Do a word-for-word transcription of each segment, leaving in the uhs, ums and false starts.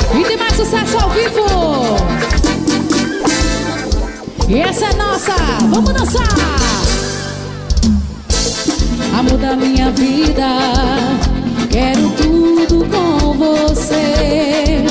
E tem mais sucesso ao vivo. E essa é nossa, vamos dançar. Amor da minha vida, quero tudo com você.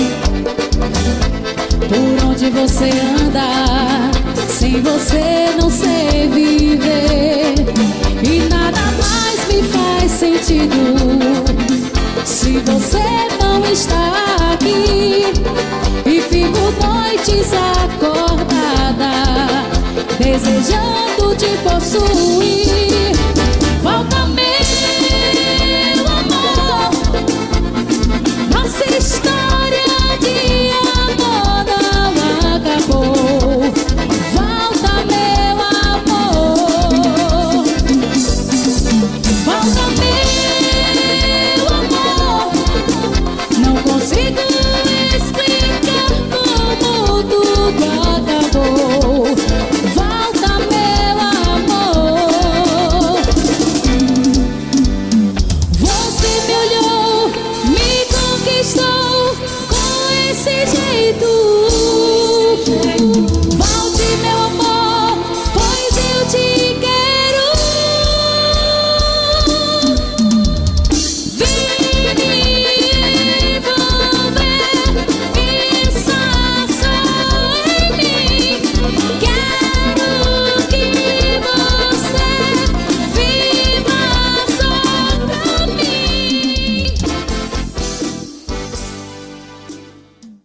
Por onde você anda, sem você não sei viver. E nada mais me faz sentido se você não está aqui. E fico noites acordada, desejando te possuir.